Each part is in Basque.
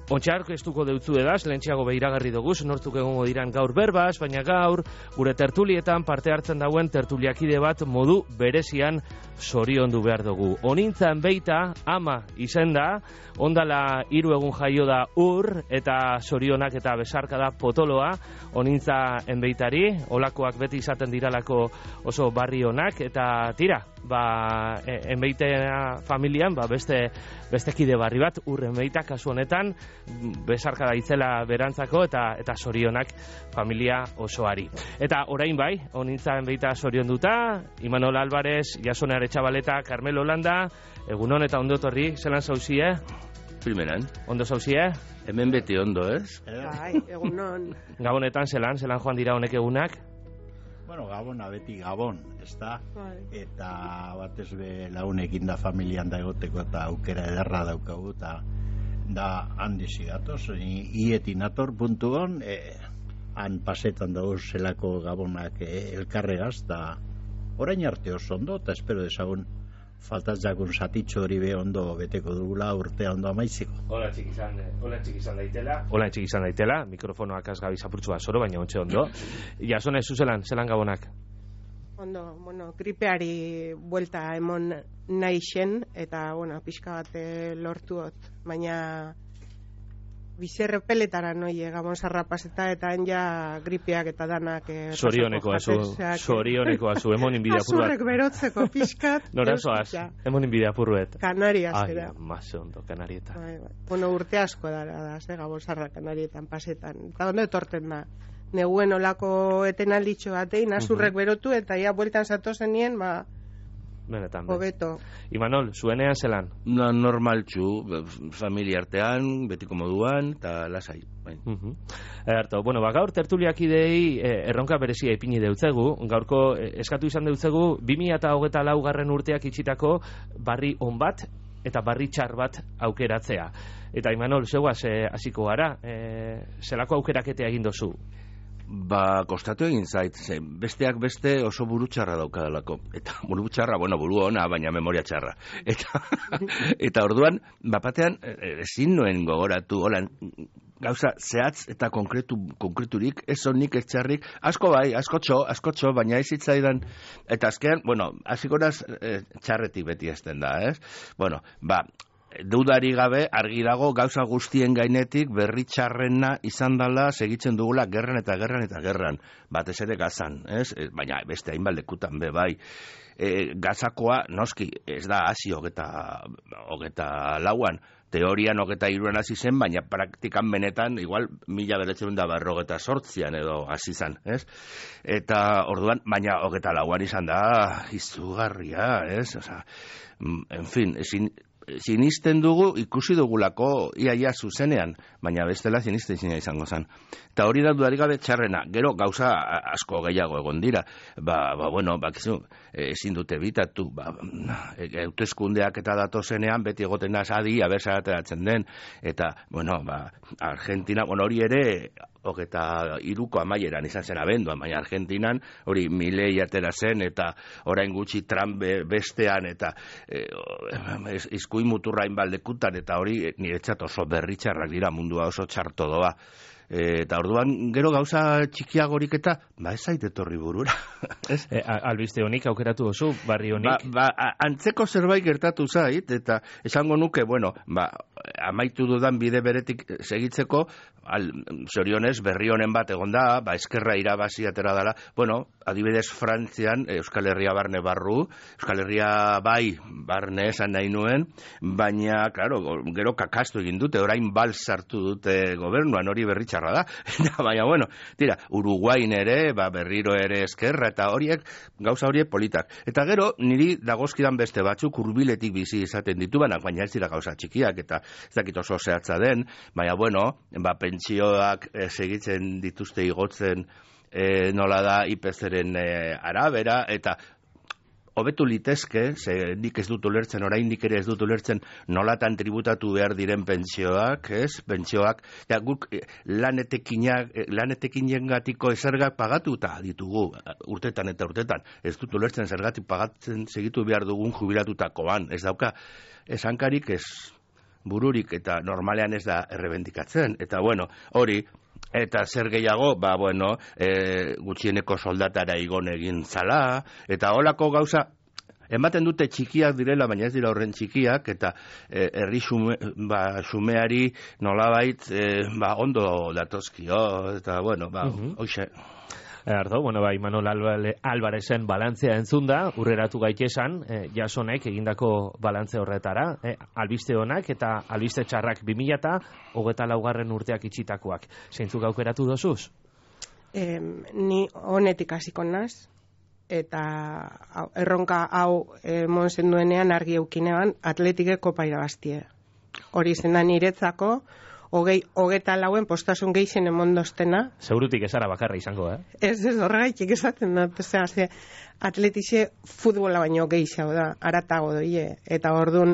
Ontxar, estuko deutzu edaz, lehentxeago behiragarri dugu, nortzuk egongo diran gaur berbaz, baina gaur, gure tertulietan parte hartzen dauen tertuliakide bat modu berezian zoriondu behar dugu. Onintzan beita, ama izen da, ondala 3 egun jaio da eta zorionak eta besarka da potoloa, onintza enbeitari, olakoak beti izaten diralako oso barri honak, eta tira, enbeitea familian, beste kide barri bat, enbeita kasu honetan, besarka da itzela berantzako eta zorionak familia osoari. Eta orain bai, onintza enbeita zorionduta, Imanol Álvarez, Jasone Aretxabaleta, Carmelo Landa, egunon eta ondo torri, zelan zauzie? Primeran. Ondo zauzie? Hemen beti ondo, ez? Bai, egunon. Gabonetan zelan joan dira honek egunak? Bueno, Gabona beti Gabon, ez da? Eta batez be launekin da familian da egoteko eta aukera ederra daukagu, eta da handizi datoz, ietin ator puntuan, han pasetan dago zelako Gabonak elkarregaz, eta orain arte oso ondo, eta espero dezagun faltatzakun satitxo hori be ondo beteko dugula urtea ondo amaitziko. Hola txiki izan daitela, mikrofonoak azgabi zapurtzua zoro, baina ontxe ondo. Jasone, zelan Gabonak? Ondo, gripeari buelta emon nahi zen, eta, pixka bat lortuot, baina bizerrepeletara noie Gabon zarrapazeta, eta ja gripeak eta danak Sorioneko azu, emonin bidea purruet. Azurrek berotzeko pixkat. Nora zoaz, emonin bidea purruet. Kanarias era. Mas ondo, Kanarieta. Urte asko da, Gabon zarra Kanarietan pasetan. Eta ondo etorten da. Neguen olako etenalditxo batein, azurrek berotu, eta ja bueltan zatozenien, benetan. Hobeto. Imanol, zuenean zelan? Normaltxu, familia artean, betiko moduan, eta lasai. Gaur tertuliakidei erronka berezia ipini deutzegu, gaurko eskatu izan deutzegu 2024 urteak itxitako barri on bat eta barri txar bat aukeratzea. Eta Imanol, zeuaz hasiko gara, zelako aukeraketea egin dozu? Kostatu egin zait, besteak beste oso buru txarra daukadalako. Eta buru txarra, buru ona, baina memoria txarra. Eta orduan, bapatean, ezin nuen gogoratu, gauza zehatz eta konkreturik, ez honik ez txarrik, asko bai, askotxo, baina ez hitzaidan, eta azkean, hasikoraz txarretik beti ezten da, ez? Dudari gabe, argi dago gauza guztien gainetik berri txarrena izan dela segitzen dugula gerran eta gerran. Batez ere Gazan, ez? Baina beste hainbat lekutan be bai. Gazakoa, noski, ez da hasi 24an, teorian 23an hasi zen, baina praktikan benetan, igual 1948an edo hasi zen, ez? Eta orduan, baina 24an izan da izugarria, ez? En fin, sinisten dugu, ikusi dugulako iaia zuzenean, baina bestela sinisten izango zen. Eta hori da dudarik gabe txarrena, gero gauza asko gehiago egon dira, bakizu, ezin dute bitatu, hauteskundeak eta datozenean, beti egoten da sadi, abersaratzen den, eta, Argentina, hori ere, 23ko amaieran izan zen abenduan, baina Argentinan hori Milei atera zen, eta orain gutxi Trump bestean, eta izkuin muturra inbaldekutan, eta hori niretzat oso berritxarrak dira, mundua oso txarto doa. Eta orduan gero gauza txikiagorik eta ez zait etorri burura. Albiste honik aukeratu oso, barri honik? Antzeko zerbait gertatu zait, eta esango nuke, amaitu dudan bide beretik segitzeko, zorionez berri honen bat egon da, eskerra irabazi atera dela, adibidez Frantzian, Euskal Herria barne barru, Euskal Herria bai barne esan nahi nuen, baina, gero kakastu egin dute, orain bal sartu dute gobernuan, hori berri txarra da, baina, tira, Uruguain ere, berriro ere eskerra, eta gauza horiek politak. Eta gero, niri dagozkidan beste batzuk hurbiletik bizi izaten ditubanak, baina ez dira gauza txikiak, eta ez dakit oso zehatza den, baina, pentsioak segitzen dituzte igotzen nola da IPC-ren arabera, eta hobetu litezke, ze nik ez dut ulertzen, oraindik ere ez dut ulertzen nolatan tributatu behar diren pentsioak, ez? Pentsioak, guk lanetekinengatiko zergak pagatuta ditugu urtetan eta urtetan. Ez dut ulertzen zergatik pagatzen segitu behar dugun jubilatutakoan. Ez dauka esankarik ez. bururik eta normalean ez da errebendikatzen. Eta bueno, hori, eta zer gehiago, gutxieneko soldatara igon egin zala, eta holako gauza, ematen dute txikiak direla, baina ez dira horren txikiak, eta herri xumeari nolabait ondo datozkio, eta hoxe. Ardo, Imanol Alvarezen balantzea entzunda, urreratu gaitesan, Jasonek egindako balantze horretara, albiste honak eta albiste txarrak 2024 urteak itxitakoak. Zeintzuk aukeratu dozuz? Ni honetik hasiko naz, eta erronka hau monsen duenean argi eukinean Atletike kopa irabaztie. Hori zen da niretzako, 24 postasun gehien emondostena. Segurutik ezara bakarra izango, Ez horregaitik esaten da. Atletixe futbola baino gehiago da, aratago doie. Eta orduan,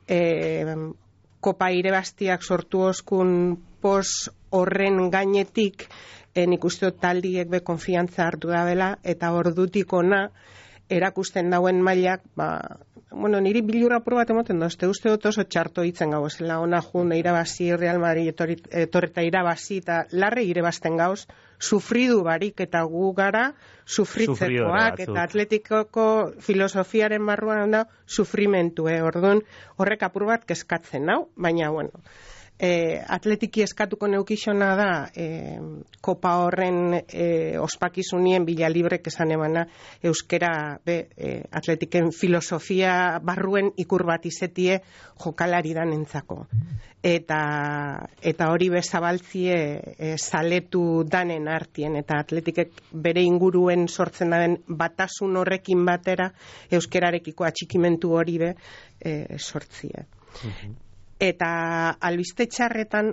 kopa irebastiak sortu oskun pos horren gainetik, nik uste taldiek be konfiantza hartu da bela, eta ordutik ona erakusten dauen mailak, niri bilurra bat emoten da, uste dut oso txarto hitzen gauz, ona jun, irabazi, Real Madrid etorreta irabazi, eta larre irabazten gauz, sufridu barik, eta gu gara sufritzekoak, eta Atletikoko filosofiaren barruan da, sufrimentu, orduan horrek apur bat kezkatzen nau, baina, Atletiki eskatuko neukixona da kopa horren ospakizunien bila librek esan emana euskera Atletiken filosofia barruen ikur bat izetie jokalari dan entzako. Eta hori bezabaltzie zaletu danen artien, eta Atletikek bere inguruen sortzen daben batasun horrekin batera euskerarekiko atxikimentu hori sortzie. Eta albiste txarretan,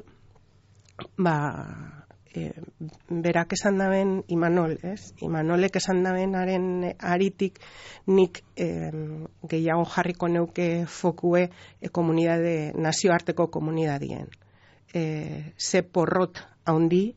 berak esan daben Imanol, Imanolek esan dabenaren aritik nik gehiago jarriko neuke fokue nazioarteko komunidadien. Ze porrot haundi,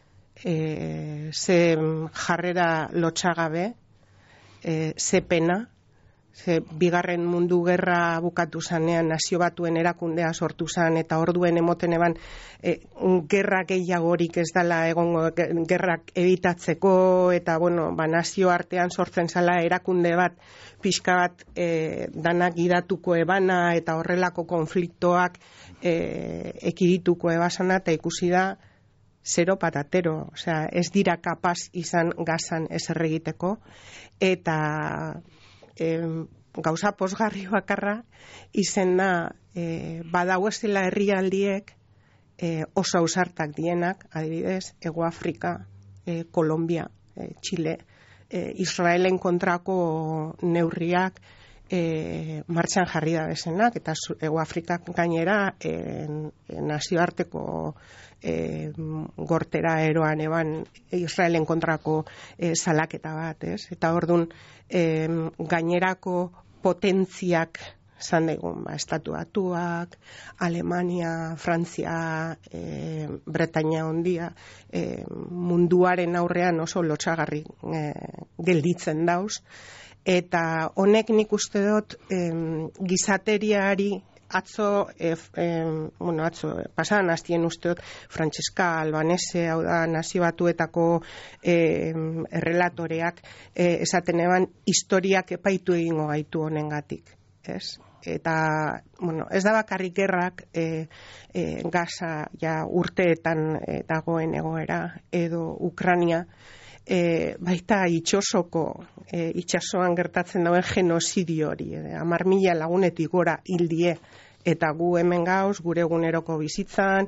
ze jarrera lotxagabe, ze pena, bigarren mundu gerra bukatu zanean nazio batuen erakundea sortu zan, eta orduen emoten eban gerra gehiagorik ez dala egongo gerrak ebitatzeko, eta nazio artean sortzen zala erakunde bat, pixka bat danak idatuko ebana, eta horrelako konfliktoak ekidituko ebasana, eta ikusi da zero patatero, ez dira kapaz izan gazan ez erregiteko, eta gauza posgarri bakarra izen da badau ez dela herrialdiek oso ausartak dienak, adibidez, Ego Afrika, Kolombia, Chile, Israelen kontrako neurriak martxan jarri da bezenak, eta Ego Afrikak gainera nazioarteko gortera eroan eban Israelen kontrako salaketa bat, eta orduan gainerako potentziak zan daigun, Estatu Batuak, Alemania, Frantzia, Bretainia hondia, munduaren aurrean oso lotxagarri gelditzen dauz, eta honek nik uste dut gizateriari atzo pasadan hastien uste dut Francesca Albanese, hau da nazio batuetako errelatoreak esaten eban historiak epaitu egingo gaitu honengatik, ez? Eta, ez da bakarrik gerrak Gaza urteetan dagoen egoera, edo Ukrania, baita itxasoan gertatzen dauen genozidio hori, 10.000 lagunetik gora hildie, eta gu hemen gauz, gure eguneroko bizitzan,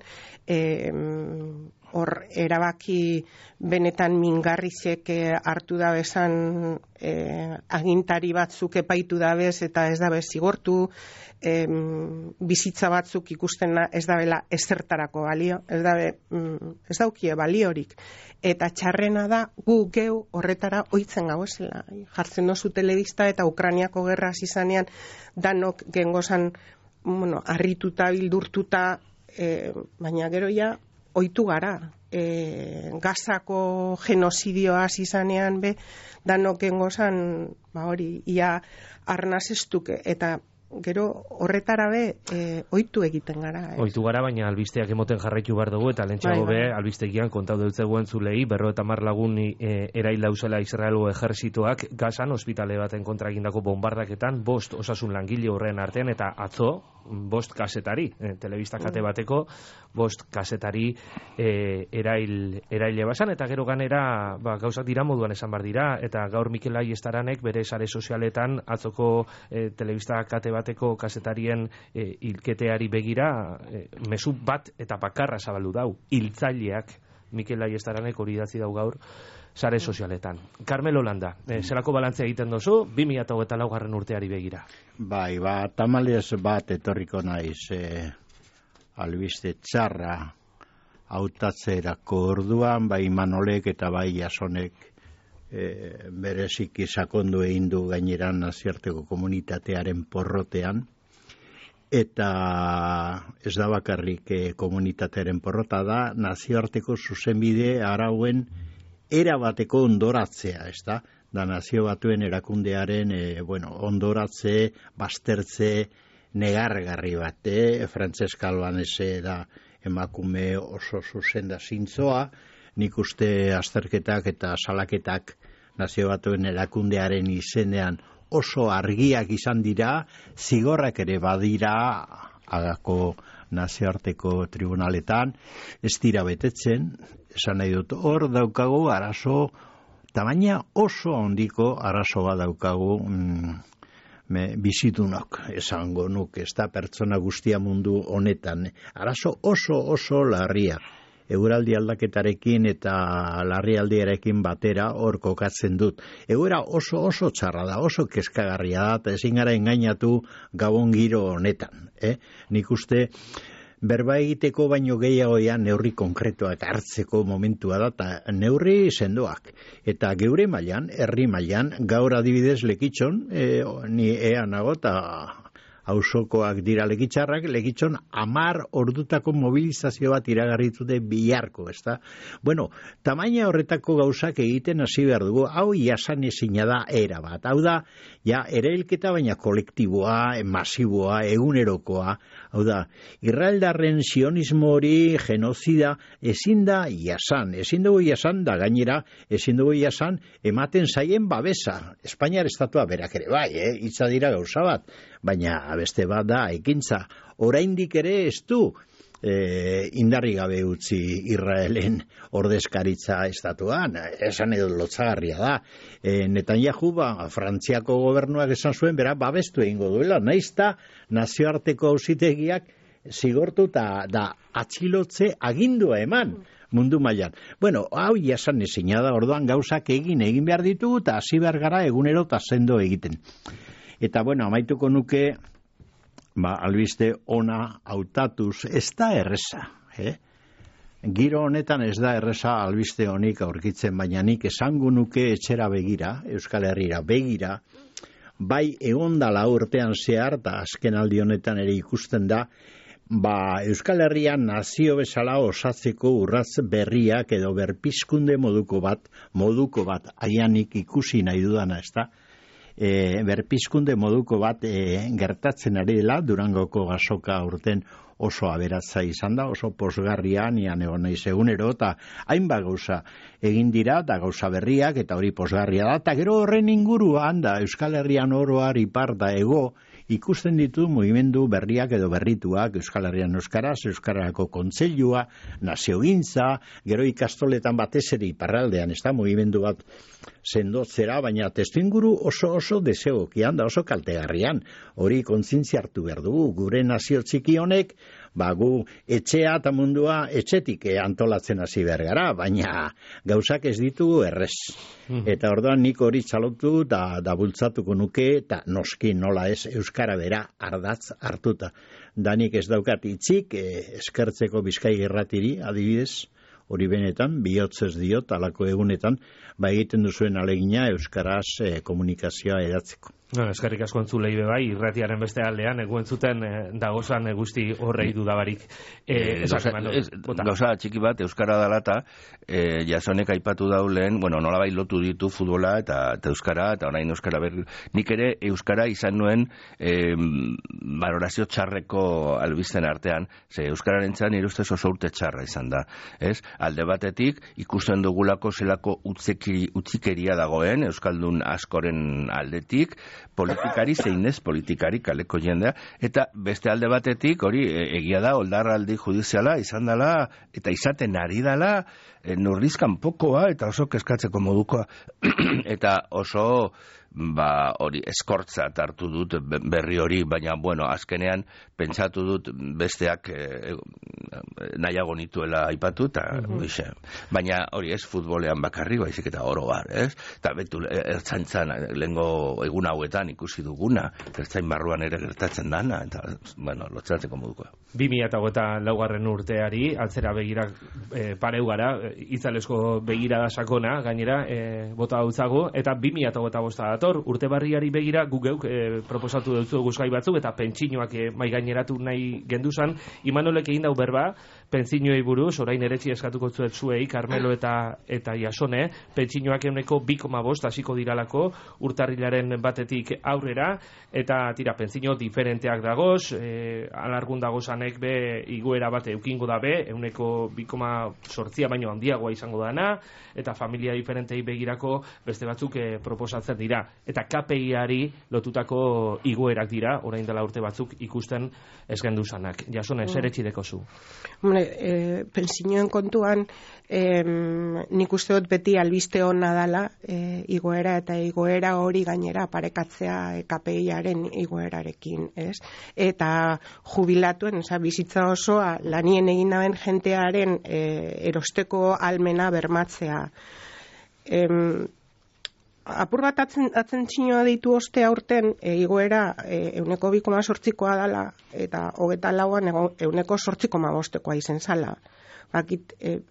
hor erabaki benetan mingarrizek hartu da bezan agintari batzuk epaitu dabez eta ez dabe zigortu, bizitza batzuk ikusten ez dabela ezertarako balio, ez daukie baliorik. Eta txarrena da gu geu horretara oitzen gauezela. Jartzen dozu telebista eta Ukrainiako gerra izanean danok gengozan harrituta, bildurtuta, baina gero ja oitu gara. Gazako genozidioa izanean be danok gengozan hori ia arnazestuke, eta gero horretarabe ohitu egiten gara. Ohitu gara, baina albisteak emoten jarraitu behar dugu, eta lentsago be, albistegian kontatu dutzeguen zulei, 50 lagun erail dauzela Israelo ejerzitoak Gazan ospitale baten kontra egindako bombardaketan, 5 osasun langile horren artean, eta atzo 5 kazetari, telebista kate bateko 5 kazetari eraile basan, eta gero ganera gauzak dira moduan esan bar dira, eta gaur Mikel Aiestaranek bere sare sozialetan atzoko telebista kate bateko kazetarien hilketeari begira mezu bat eta bakarra zabaldu dau, hiltzaileak Mikel Aiestaranek hori idatzi dau gaur sare sozialetan. Carmelo Landa, zelako balantzea egiten dozu 2024 urteari begira? Bai, tamalez bat etorriko naiz albiste txarra hautatzerako orduan, bai Manolek eta bai Jasonek bereziki sakondu egin du gainera nazioarteko komunitatearen porrotean, eta ez da bakarrik komunitatearen porrota da, nazioarteko zuzenbide arauen erabateko ondoratzea, ez da? Da nazio batuen erakundearen ondoratze, baztertze, negargarri bat, Francesca Albanese da emakume oso zuzen da zintzoa, nik uste azterketak eta salaketak nazio batuen erakundearen izenean oso argiak izan dira, zigorrak ere badira Hagako nazioarteko tribunaletan, ez dira betetzen, esan nahi dut, hor daukagu arazo, tamaina oso handiko arazo bat daukagu bizitunok, esango nuk, ez da pertsona guztia mundu honetan, arazo oso larria. Eguraldi aldaketarekin eta larrialdiarekin batera hor kokatzen dut. Egura oso txarra da, oso kezkagarria da, eta ezin gara engainatu Gabon giro honetan. Nik uste berba egiteko baino gehiagoan neurri konkretuak hartzeko momentua da, eta neurri sendoak. Eta geure mailan, herri mailan, gaur adibidez Lekitxon, ni ea nago eta auzokoak dira Lekitxarrak, Lekitxon 10 ordutako mobilizazio bat iragarritute biharko, ezta? Bueno, tamaina horretako gauzak egiten hasi behar dugu, hau jasan ezina da era bat, hau da, ja, erailketa baina kolektiboa, masiboa, egunerokoa, hau da, Israeldarren sionismo hori genozida ezin da jasan, ezin dugu jasan da gainera, ezin dugu jasan ematen zaien babesa, Espainiar estatua berak ere bai, hitza dira gauza bat, baina beste bat da ekintza, oraindik ere ez du indarri gabe utzi Israelen ordezkaritza estatuan, esan edo lotzagarria da. Netanyahu Frantziako gobernuak esan zuen, bera babestu egingo duela, naizta nazioarteko auzitegiak zigortu da atxilotze agindua eman mundu mailan. Bueno, hau jasan ezina da, orduan gauzak egin behar ditugu eta hasi behar gara egunero eta sendo egiten. Eta bueno, amaituko nuke albiste ona hautatuz, ez da erreza, Giro honetan ez da erreza albiste honik aurkitzen, baina nik esango nuke etxera begira, Euskal Herrira begira, bai egondala urtean zehar, eta azken aldi honetan ere ikusten da, Euskal Herrian nazio bezala osatzeko urratz berriak edo berpizkunde moduko bat, aianik ikusi nahi dudana, ez da? Berpizkunde moduko bat gertatzen ari dela, Durangoko gasoka urten oso aberatza izan da, oso posgarria, nian egon naiz egunero, eta hainbat gauza egin dira, eta gauza berriak, eta hori posgarria da, eta gero horren inguruan, da Euskal Herrian oroar ipar da ego, ikusten ditu mugimendu berriak edo berrituak, Euskal Herrian euskaraz, Euskarako kontseilua, naziogintza, gero ikastoletan batez ere iparraldean, ez da mugimendu bat sendotzera, baina testuinguru oso desegokian da, oso kaltegarrian, hori kontzientzia hartu behar dugu, gure nazio txiki honek, gu etxea eta mundua etxetik antolatzen hasi behar gara, baina gauzak ez ditugu errez. Eta orduan nik hori txalotu da bultzatuko nuke, eta noski nola ez euskara bera ardatz hartuta. Danik ez daukat itzik, eskertzeko Bizkai Irratiri, adibidez, hori benetan, bihotzez diot, alako egunetan, egiten duzuen alegina euskaraz komunikazioa edatzeko. Eskerrik asko entzulei bai, irratiaren beste aldean, eguentzuten dagozan guzti horrei dudabarik. Gauza txiki bat, Euskara dalata, Jasonek aipatu daulen, nolabait lotu ditu futbola eta Euskara, eta orain Euskara nik ere Euskara izan nuen balorazio txarreko albisten artean, ze Euskararen txan nire ustez oso urte txarra izan da. Alde batetik, ikusten dugulako zelako utzikeria dagoen, Euskaldun askoren aldetik, politikari zeinez politikari kaleko jendea, eta beste alde batetik hori egia da oldarraldi judiziala izan dela eta izaten ari dela nurrizkan pokoa eta oso keskatzeko modukoa eta oso hori eskortza hartu dut berri hori, baina azkenean pentsatu dut besteak nahiago nituela aipatu eta baina hori ez futbolean bakarri baizik eta oro bar, eta betu ertzaintzan lehengo egun hauetan ikusi duguna, ertzain barruan ere gertatzen dana, eta lotzatzeko modukoa. 2024 urteari altzera begirak pareu gara, itzalesko begirada sakona gainera bota dautzagu, eta 2025 dator, urte barriari begira gu geuk proposatu dutzu guzgai batzuk eta pentsinoak mai gaineratu nahi genduzan. Imanolek egin dau berba pentsinoei buruz, orain eretzi eskatuko zuet zuei, Carmelo eta Jasone, pentsinoak 2,5 hasiko diralako urtarrilaren batetik aurrera, eta tira pentsino diferenteak dagoz, alargun dagozanek be igoera bat eukingo da be, 2,8 baino handiagoa izango dana, eta familia diferentei begirako beste batzuk proposatzen dira. Eta KPI-ari lotutako igoerak dira, orain dela urte batzuk ikusten ez genduzanak. Jasone, zer etxideko zu? Pentsinoen kontuan, nik uste dut beti albiste hona dala igoera, eta igoera hori gainera parekatzea KPI-aren igoerarekin, ez? Eta jubilatuen, bizitza osoa lanien egin daben jentearen erosteko almena bermatzea. Apur bat atzentxinoa ditu oste aurten igoera 2,8koa dala eta 24an 2,8koa izen zala. Bakit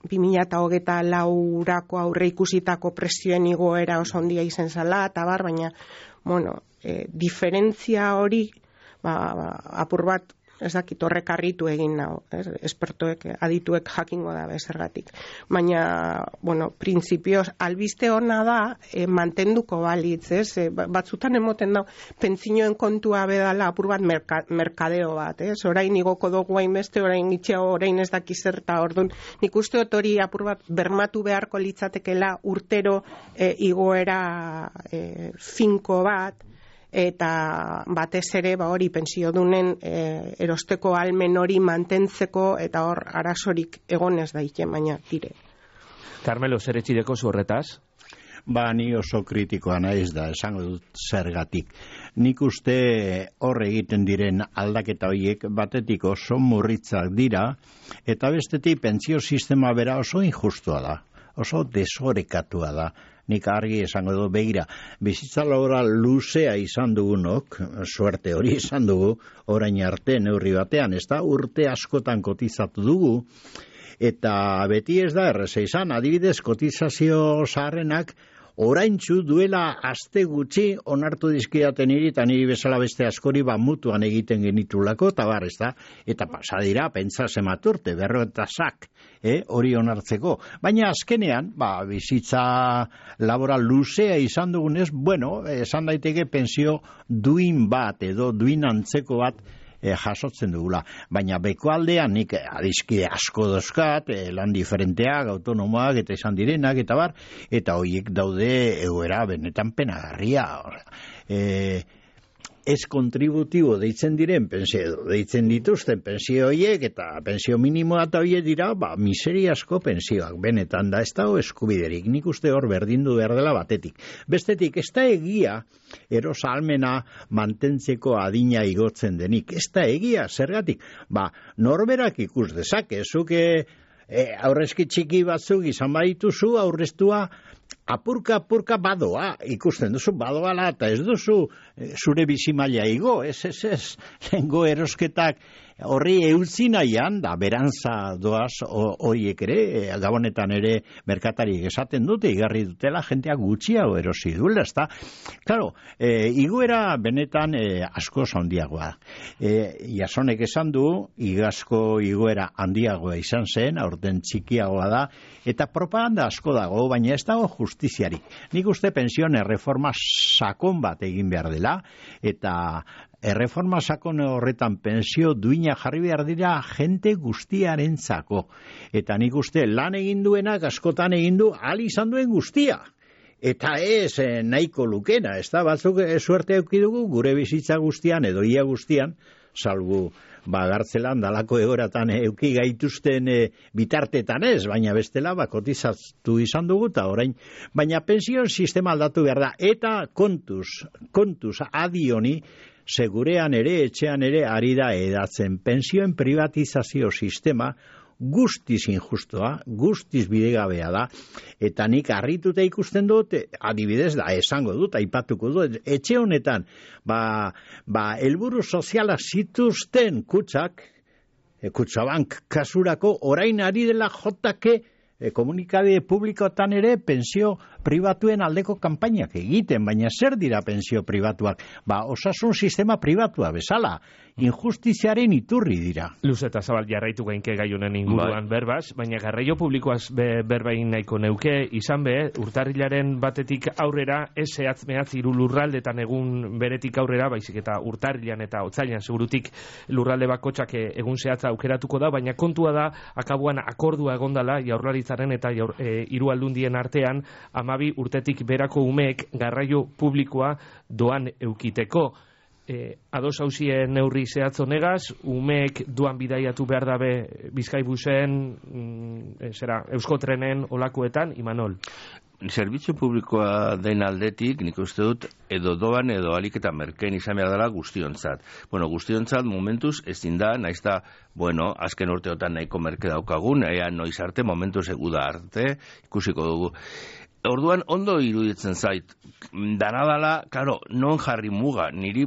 2024 aurre ikusitako presioen igoera oso handia izen zala, eta baina, diferentzia hori, apur bat, ez dakit horrek harritu egin nau, espertoek, adituek jakingo da bezergatik. Baina, printzipioz, albiste hona da, mantenduko balitz, batzutan emoten da, pentsinoen kontua bedala apur bat merkadeo bat, orain igoko dugu hainbeste, orain itxeo, orain ez dakizer, eta orduan, nik uste dut hori apur bat bermatu beharko litzatekela urtero igoera finko bat, eta batez ere hori pensiodunen erosteko almen hori mantentzeko eta hor arazorik egonez daite, baina tire. Carmelo, zer etxideko zu horretaz? Ni oso kritikoa naiz da, esango dut zergatik. Nik uste hor egiten diren aldaketa horiek batetik oso murritzak dira, eta bestetik pentsio sistema bera oso injustua da, oso desorekatua da. Nik argi esango du, begira, bizitza laboral luzea izan dugunok, suerte hori izan dugu, orain arte neurri batean, ez da urte askotan kotizatu dugu, eta beti ez da erreza izan, adibidez kotizazio zaharrenak, oraintzu duela aste gutxi onartu dizkidaten niri eta niri bezala beste askori mutuan egiten genitulako, eta bar, ez da, eta pasadira, pentsa zematurte, 50 hori onartzeko. Baina azkenean, bizitza laboral luzea izan dugunez, esan daiteke pensio duin bat edo duin antzeko bat jasotzen dugula. Baina beko aldean nik adizkide asko dozkat, lan diferenteak, autonomoak eta izan direnak eta bar, eta horiek daude egoera benetan penagarria. Ez kontributibo deitzen diren pensio, deitzen dituzten pensio horiek eta pensio minimoa eta horiek dira, miseria asko pensioak, benetan da ez dago eskubiderik, nik uste hor berdindu behar dela batetik. Bestetik, ez da egia erosalmena mantentzeko adina igotzen denik, ez da egia, zergatik, norberak ikus dezake, zuke aurrezki txiki batzuk izan badituzu, aurreztua apurka badoa, ikusten duzu badoala eta ez duzu zure bizimaila igo, ez, lehengo erosketak horri eutzi nahian, da berantza doaz horiek ere, gabonetan ere merkatariek esaten dute, igarri dutela jenteak gutxiago erosi duela, ezta? Claro, igoera benetan asko handiagoa. Jasonek esan du, igazko igoera handiagoa izan zen, aurten txikiagoa da, eta propaganda asko dago, baina ez dago justiziari. Nik uste pensioen erreforma sakon bat egin behar dela, eta erreforma sakon horretan pensio duina jarri behar dira jente guztiarentzako. Eta nik uste lan egin duenak askotan egin du ahal izan duen guztia. Eta ez nahiko lukena, ez da batzuk suerte eukidugu gure bizitza guztian edo ia guztian, salbu gartzelan dalako egoratan euki gaituzten bitartetan ez, baina bestela kotizatu izan dugu eta orain, baina pensioen sistema aldatu behar da, eta kontuz adioni, segurean ere, etxean ere, ari da edatzen pensioen privatizazio sistema guztiz injustoa, guztiz bidegabea da, eta nik harrituta ikusten dut, adibidez da, esango dut, aipatuko dut, etxe honetan, helburu soziala zituzten kutsak, Kutxabank kasurako, orain ari dela jotake, komunikabide publikotan ere pensio pribatuen aldeko kanpainak egiten, baina zer dira pensio pribatuak? Osasun sistema pribatua bezala, injustiziaren iturri dira. Luz eta zabal jarraitu gainke gaiunen inguruan berbaz, baina garraio publikoaz berbain nahiko neuke, izan urtarrilaren batetik aurrera, ez zehatz mehatz hiru lurraldetan egun beretik aurrera, baizik eta urtarrilan eta otzailan segurutik lurralde bakotxak egun zehatza aukeratuko da, baina kontua da, akabuan akordua egondala, jaurlaritzaren eta hiru aldundien artean, 12 urtetik berako umeek garraio publikoa doan eukiteko. Ados hausien neurri zehatz honegaz, umeek doan bidaiatu behar dabe Bizkaibusen, Euskotrenen olakoetan, Imanol? Zerbitzu publikoa den aldetik, nik uste dut, edo doan edo alik eta merkeen izan behar dela guztiontzat. Guztiontzat momentuz ezin da, naiz da, azken urteotan nahiko merke daukagun, noiz arte, momentuz eguda arte, ikusiko dugu. Orduan ondo iruditzen zait, danadala, karo, non jarri muga, niri,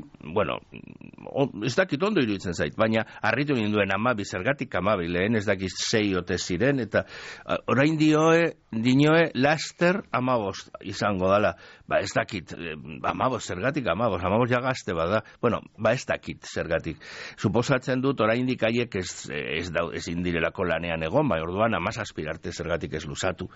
ez dakit ondo iruditzen zait, baina harritu ninduen 12, zergatik 12, lehen ez dakit 6 ote ziren, eta orain dinoe laster 15 izango dala, ez dakit, 15, zergatik 15 ja gazte bada, ez dakit zergatik. Suposatzen dut orain dikaiek ez indirelako lanean egon, orduan 17 arte zergatik ez luzatu.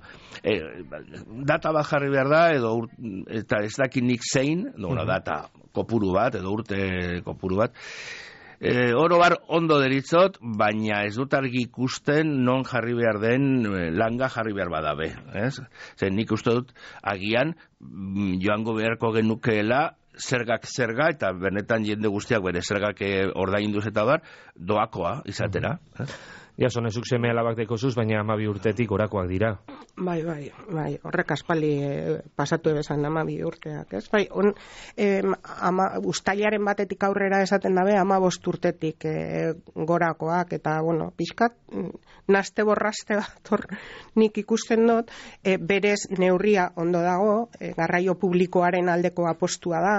Data bat jarri behar da, eta ez dakit nik zein, data kopuru bat, edo urte kopuru bat. Oro bar ondo deritzot, baina ez dut argi ikusten non jarri behar den langa jarri behar badabe. Zer nik uste dut agian joango beharko genukeela zergak zerga, eta benetan jende guztiak bere zergak ordainduz eta bar, doakoa izatera. Jasonezuk seme alabak dekozuz, baina 12 urtetik orakoak dira. Bai, horrek aspaldi pasatu ebezan 12 urteak, ez? Uztailaren batetik aurrera esaten dabe, 15 urtetik gorakoak, eta, pixkat, naste borraste bat nik ikusten dut, berez neurria ondo dago, garraio publikoaren aldeko apostua da,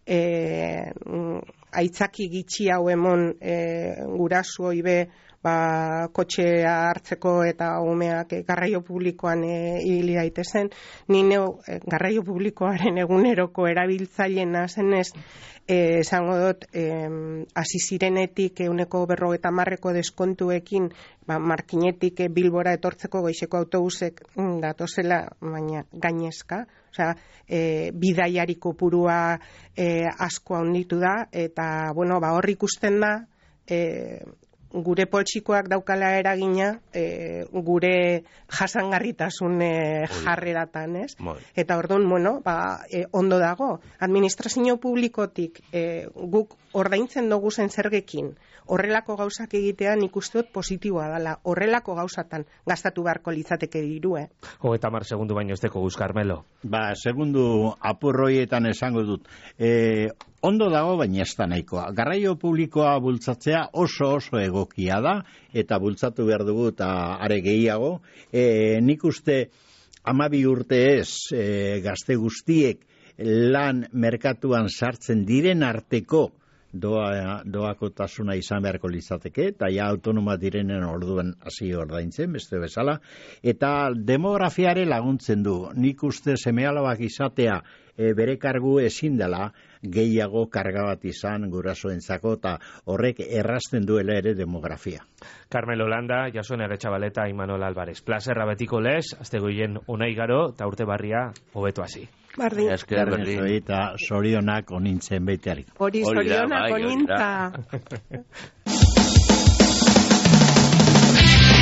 aitzaki gitxi hau emon gurasu hoibe, kotxea hartzeko eta umeak garraio publikoan ibili daitezen. Ni neu garraio publikoaren eguneroko erabiltzailena zenez, esango dut, hasi zirenetik 50% deskontuekin, Markinetik Bilbora etortzeko goizeko autobusek datozela, baina gainezka. Bidaiari kopurua asko handitu da, eta hor ikusten da, gure poltsikoak daukala eragina gure jasangarritasun jarreratan, ez? Eta orduan, ondo dago. Administrazio publikotik guk ordaintzen dugu zen zergekin horrelako gauzak egitea nik uste dut positiboa dela. Horrelako gauzatan gastatu beharko litzateke diru, 30 segundu baino ez deko guz, Carmelo. Segundu apurroietan esango dut. Ondo dago, baina ez da nahikoa. Garraio publikoa bultzatzea oso egokia da, eta bultzatu behar dugu eta are gehiago. Nik uste 12 urte ez gazte guztiek lan merkatuan sartzen diren arteko doakotasuna izan beharko litzateke, eta ja autonoma direnen orduan hasi ordaintzen, beste bezala, eta demografiare laguntzen du. Nik uste seme-alabak izatea bere kargu ezin dela gehiago karga bat izan gurasoentzako, eta horrek errazten duela ere demografia. Carmelo Landa, Jason Erretxabaleta, Imanol Álvarez. Plazerra betiko lez, azte goien onai garo, eta urte barria hobeto hasi. Bardin. Eta sorionak onintzen beiteari. Hori sorionak onintza.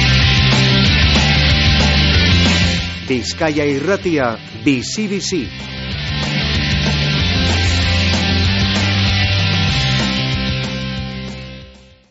Bizkaia Irratia, bizi-bizi.